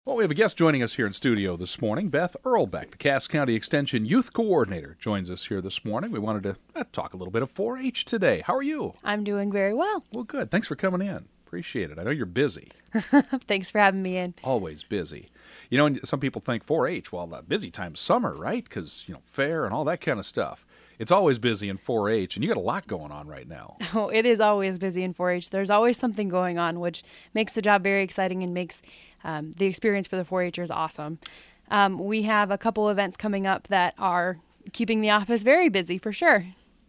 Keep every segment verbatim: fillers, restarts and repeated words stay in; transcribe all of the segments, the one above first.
Well, we have a guest joining us here in studio this morning. Beth Earlbeck, the Cass County Extension Youth Coordinator, joins us here this morning. We wanted to uh, talk a little bit of four H today. How are you? I'm doing very well. Well, good. Thanks for coming in. Appreciate it. I know you're busy. Thanks for having me in. Always busy. You know, and some people think four H, well, uh, busy time's summer, right? Because, you know, fair and all that kind of stuff. It's always busy in four H, and you got a lot going on right now. Oh, it is always busy in four H. There's always something going on, which makes the job very exciting and makes um, the experience for the four Hers awesome. Um, we have a couple events coming up that are keeping the office very busy for sure.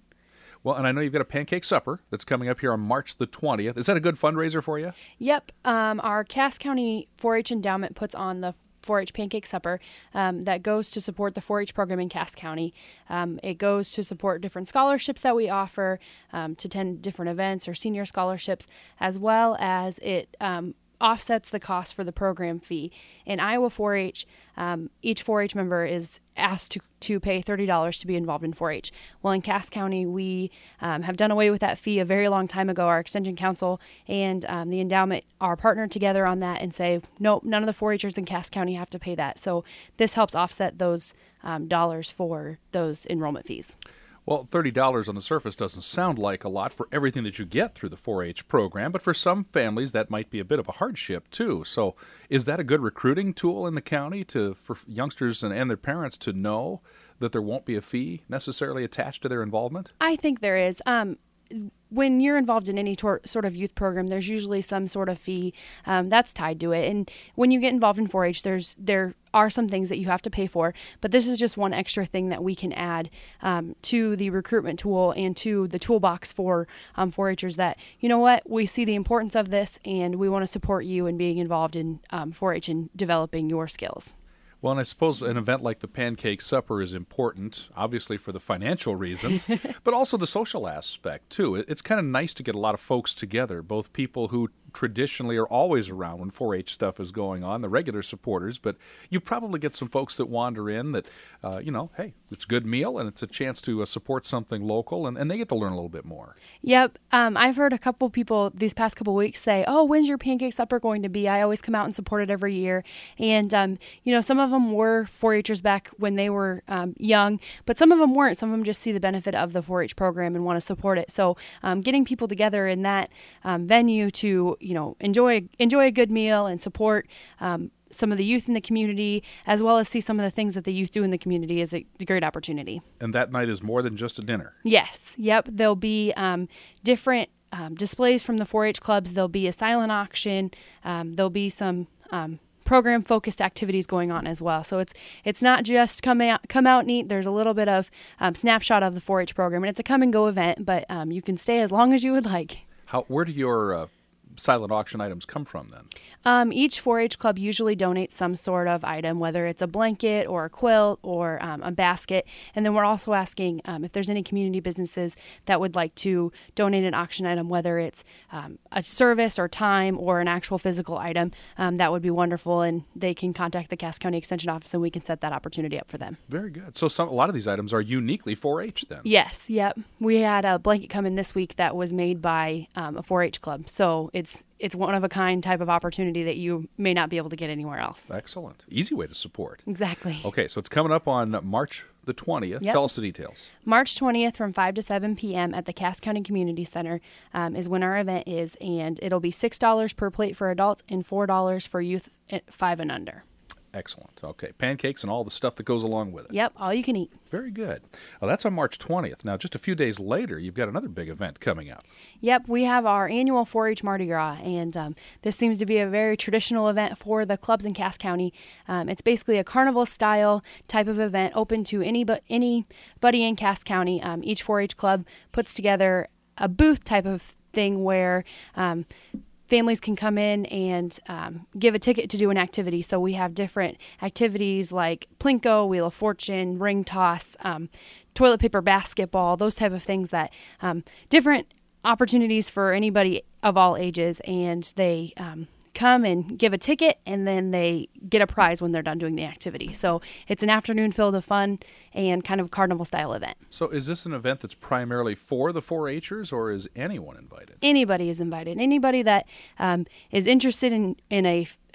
Well, and I know you've got a pancake supper that's coming up here on March the twentieth. Is that a good fundraiser for you? Yep. Um, our Cass County four H Endowment puts on the four H Pancake Supper um, that goes to support the four H program in Cass County. Um, it goes to support different scholarships that we offer, um, to attend different events or senior scholarships, as well as it um, offsets the cost for the program fee. In Iowa four H, um, each four H member is asked to, to pay thirty dollars to be involved in four H. Well, in Cass County, we um, have done away with that fee a very long time ago. Our Extension Council and um, the endowment are partnered together on that and say, nope, none of the four Hers in Cass County have to pay that. So this helps offset those um, dollars for those enrollment fees. Well, thirty dollars on the surface doesn't sound like a lot for everything that you get through the four H program, but for some families that might be a bit of a hardship too. So is that a good recruiting tool in the county to for youngsters and, and their parents to know that there won't be a fee necessarily attached to their involvement? I think there is. Um, when you're involved in any tor- sort of youth program, there's usually some sort of fee um, that's tied to it. And when you get involved in four H, there's there are some things that you have to pay for, but this is just one extra thing that we can add um, to the recruitment tool and to the toolbox for um, four Hers that, you know what, we see the importance of this and we want to support you in being involved in um, four H and developing your skills. Well, and I suppose an event like the Pancake Supper is important, obviously for the financial reasons, but also the social aspect, too. It's kind of nice to get a lot of folks together, both people who traditionally are always around when four H stuff is going on, the regular supporters, but you probably get some folks that wander in that, uh, you know, hey, it's a good meal and it's a chance to uh, support something local, and, and they get to learn a little bit more. Yep. Um, I've heard a couple people these past couple weeks say, oh, when's your Pancake Supper going to be? I always come out and support it every year. And, um, you know, some of them were four Hers back when they were um, young, but some of them weren't. Some of them just see the benefit of the four H program and want to support it. So um, getting people together in that um, venue to, you know, enjoy enjoy a good meal and support um, some of the youth in the community, as well as see some of the things that the youth do in the community, is a great opportunity. And that night is more than just a dinner. Yes. Yep. There'll be um, different um, displays from the four H clubs. There'll be a silent auction. Um, there'll be some um, program-focused activities going on as well. So it's it's not just come out, come out and eat. There's a little bit of um, snapshot of the four H program, and it's a come-and-go event, but um, you can stay as long as you would like. How? Where do your uh, silent auction items come from then? Um, each four H club usually donates some sort of item, whether it's a blanket or a quilt or um, a basket. And then we're also asking um, if there's any community businesses that would like to donate an auction item, whether it's um, a service or time or an actual physical item. Um, that would be wonderful, and they can contact the Cass County Extension Office and we can set that opportunity up for them. Very good. So some, a lot of these items are uniquely four H then? Yes, yep. We had a blanket come in this week that was made by um, a four H club. So it's it's one of a kind type of opportunity that you may not be able to get anywhere else. Excellent. Easy way to support. Exactly. Okay, so it's coming up on March the twentieth. Yep. Tell us the details. March twentieth from five to seven p.m. at the Cass County Community Center um, is when our event is, and it'll be six dollars per plate for adults and four dollars for youth five and under. Excellent. Okay, pancakes and all the stuff that goes along with it. Yep, all you can eat. Very good. Well, that's on March twentieth. Now, just a few days later, you've got another big event coming up. Yep, we have our annual four H Mardi Gras, and um, this seems to be a very traditional event for the clubs in Cass County. Um, it's basically a carnival-style type of event, open to any but anybody in Cass County. Um, each four H club puts together a booth type of thing where um, families can come in and um, give a ticket to do an activity. So we have different activities like Plinko, Wheel of Fortune, ring toss, um, toilet paper basketball, those type of things that um, different opportunities for anybody of all ages. And they um, come and give a ticket, and then they get a prize when they're done doing the activity. So it's an afternoon filled of fun and kind of carnival style event. So is this an event that's primarily for the four Hers, or is anyone invited? Anybody is invited. Anybody that um, is interested in, in a uh,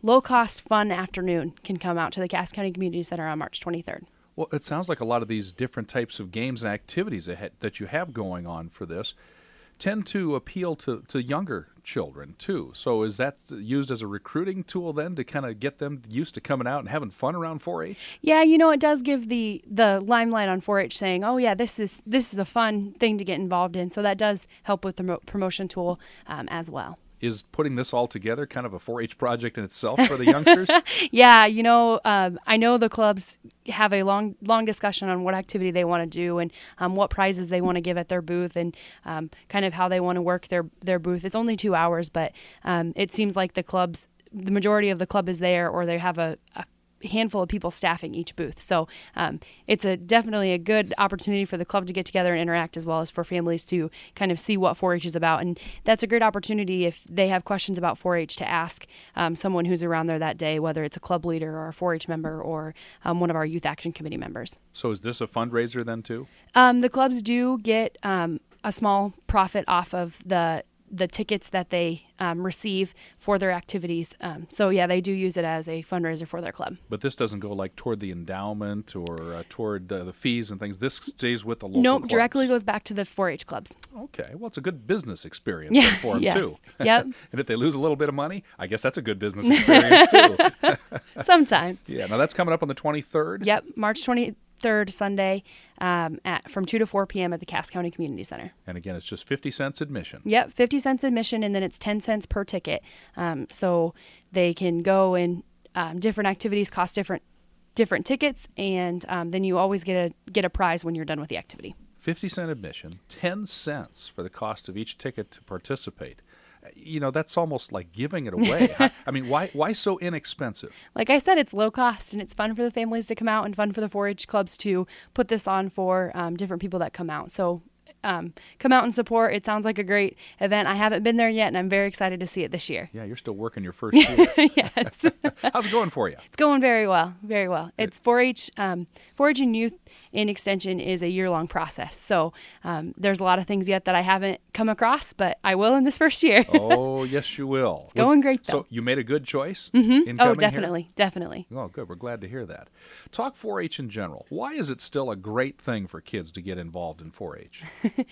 low-cost, fun afternoon can come out to the Cass County Community Center on March twenty-third. Well, it sounds like a lot of these different types of games and activities ahead, that you have going on for this tend to appeal to, to younger children, too. So is that used as a recruiting tool then to kind of get them used to coming out and having fun around four H? Yeah, you know, it does give the, the limelight on four H saying, oh, yeah, this is this is a fun thing to get involved in. So that does help with the mo- promotion tool um, as well. Is putting this all together kind of a four H project in itself for the youngsters? Yeah, you know, um, I know the clubs have a long, long discussion on what activity they want to do and um, what prizes they want to give at their booth and um, kind of how they want to work their their booth. It's only two hours, but um, it seems like the clubs, the majority of the club is there, or they have a, a handful of people staffing each booth. So um, it's a definitely a good opportunity for the club to get together and interact, as well as for families to kind of see what four H is about. And that's a great opportunity if they have questions about four H to ask um, someone who's around there that day, whether it's a club leader or a four H member or um, one of our youth action committee members. So is this a fundraiser then too? Um, the clubs do get um, a small profit off of the the tickets that they um, receive for their activities. Um, so yeah, they do use it as a fundraiser for their club. But this doesn't go like toward the endowment or uh, toward uh, the fees and things. This stays with the local Nope, clubs. directly goes back to the four H clubs. Okay, well, it's a good business experience Yeah, for them yes. too. Yep. And if they lose a little bit of money, I guess that's a good business experience too. Sometimes. Yeah, now that's coming up on the twenty-third. Yep, March twenty-third, Sunday, um, at from two to four p.m. at the Cass County Community Center. And again, it's just fifty cents admission. Yep, fifty cents admission, and then it's ten cents per ticket. Um, so they can go and um, different activities cost different different tickets, and um, then you always get a get a prize when you're done with the activity. fifty cent admission, ten cents for the cost of each ticket to participate. You know, that's almost like giving it away. I, I mean, why why so inexpensive? Like I said, it's low cost, and it's fun for the families to come out and fun for the four H clubs to put this on for um, different people that come out. So um, come out and support. It sounds like a great event. I haven't been there yet, and I'm very excited to see it this year. Yeah, you're still working your first year. Yes. How's it going for you? It's going very well, very well. It's four H, um, four H and Youth in Extension is a year-long process. So um, there's a lot of things yet that I haven't come across, but I will in this first year. Oh, yes, you will. It's going great, though. So you made a good choice? Mm-hmm. In Oh, coming definitely, here? definitely. Oh, good. We're glad to hear that. Talk four H in general. Why is it still a great thing for kids to get involved in four H?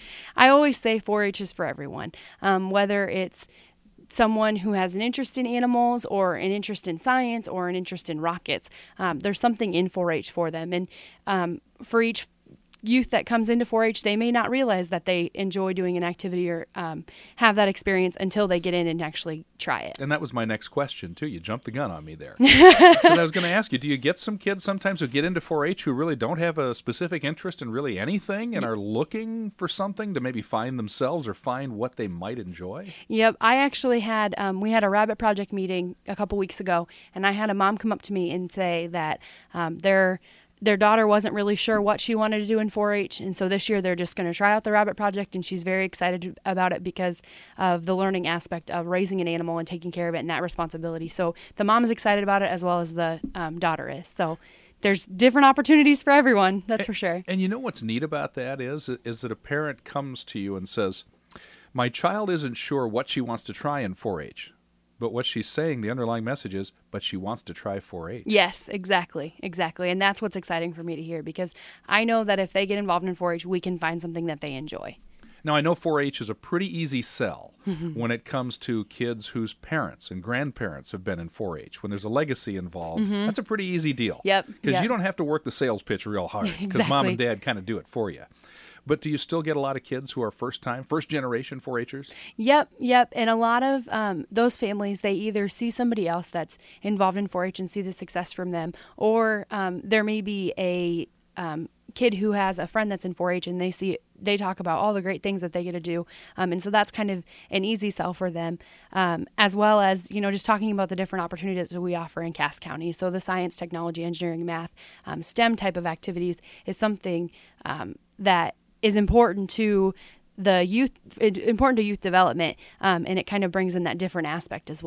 I always say four H is for everyone, um, whether it's someone who has an interest in animals or an interest in science or an interest in rockets. Um, there's something in four H for them. And um, for each youth that comes into four H, they may not realize that they enjoy doing an activity or um, have that experience until they get in and actually try it. And that was my next question, too. You jumped the gun on me there. Because I was going to ask you, do you get some kids sometimes who get into four H who really don't have a specific interest in really anything and are looking for something to maybe find themselves or find what they might enjoy? Yep. I actually had, um, we had a rabbit project meeting a couple weeks ago, and I had a mom come up to me and say that um, they're Their daughter wasn't really sure what she wanted to do in four H, and so this year they're just going to try out the rabbit project, and she's very excited about it because of the learning aspect of raising an animal and taking care of it and that responsibility. So the mom is excited about it as well as the um, daughter is. So there's different opportunities for everyone, that's and, for sure. And you know what's neat about that is, is that a parent comes to you and says, my child isn't sure what she wants to try in four H. But what she's saying, the underlying message is, but she wants to try four H. Yes, exactly, exactly. And that's what's exciting for me to hear, because I know that if they get involved in four H, we can find something that they enjoy. Now, I know four H is a pretty easy sell when it comes to kids whose parents and grandparents have been in four H. When there's a legacy involved, mm-hmm. that's a pretty easy deal. Yep. Because yep. you don't have to work the sales pitch real hard, because Exactly. mom and dad kind of do it for you. But do you still get a lot of kids who are first-time, first-generation four Hers? Yep, yep. And a lot of um, those families, they either see somebody else that's involved in four H and see the success from them, or um, there may be a um, kid who has a friend that's in four H and they see they talk about all the great things that they get to do. Um, and so that's kind of an easy sell for them, um, as well as, you know, just talking about the different opportunities that we offer in Cass County. So the science, technology, engineering, math, um, STEM type of activities is something um, that is important to the youth, important to youth development, um, and it kind of brings in that different aspect as well.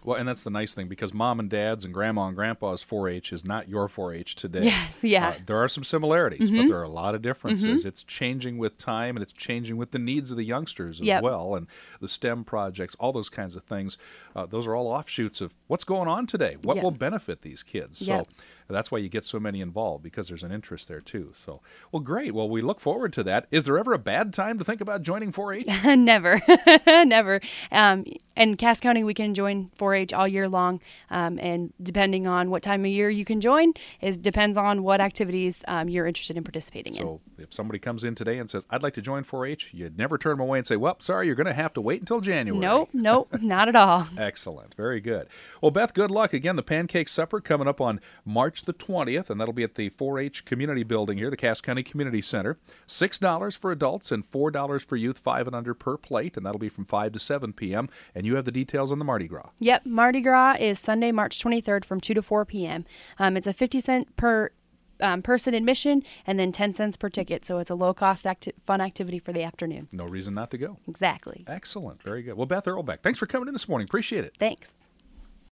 Well, and that's the nice thing, because mom and dad's and grandma and grandpa's four H is not your four H today. Yes, yeah. Uh, there are some similarities, Mm-hmm. but there are a lot of differences. Mm-hmm. It's changing with time, and it's changing with the needs of the youngsters as Yep. well, and the STEM projects, all those kinds of things. Uh, those are all offshoots of what's going on today, what Yep. will benefit these kids. Yep. So that's why you get so many involved, because there's an interest there too. So, well, great. Well, we look forward to that. Is there ever a bad time to think about joining four H? Never, never. Um, in Cass County, we can join four H all year long, um, and depending on what time of year you can join, is depends on what activities um, you're interested in participating in. So if somebody comes in today and says, I'd like to join four H, you'd never turn them away and say, well, sorry, you're going to have to wait until January. Nope, nope, not at all. Excellent. Very good. Well, Beth, good luck. Again, the Pancake Supper coming up on March the twentieth, and that'll be at the four H Community Building here, the Cass County Community Center. six dollars for adults and four dollars for youth, five and under per plate, and that'll be from five to seven p.m. And you have the details on the Mardi Gras. Yep, Mardi Gras is Sunday, March twenty-third from two to four p.m. Um, it's a fifty cent per um, person admission and then ten cents per ticket, so it's a low-cost acti- fun activity for the afternoon. No reason not to go. Exactly. Excellent. Very good. Well, Beth Earlbeck, thanks for coming in this morning. Appreciate it. Thanks.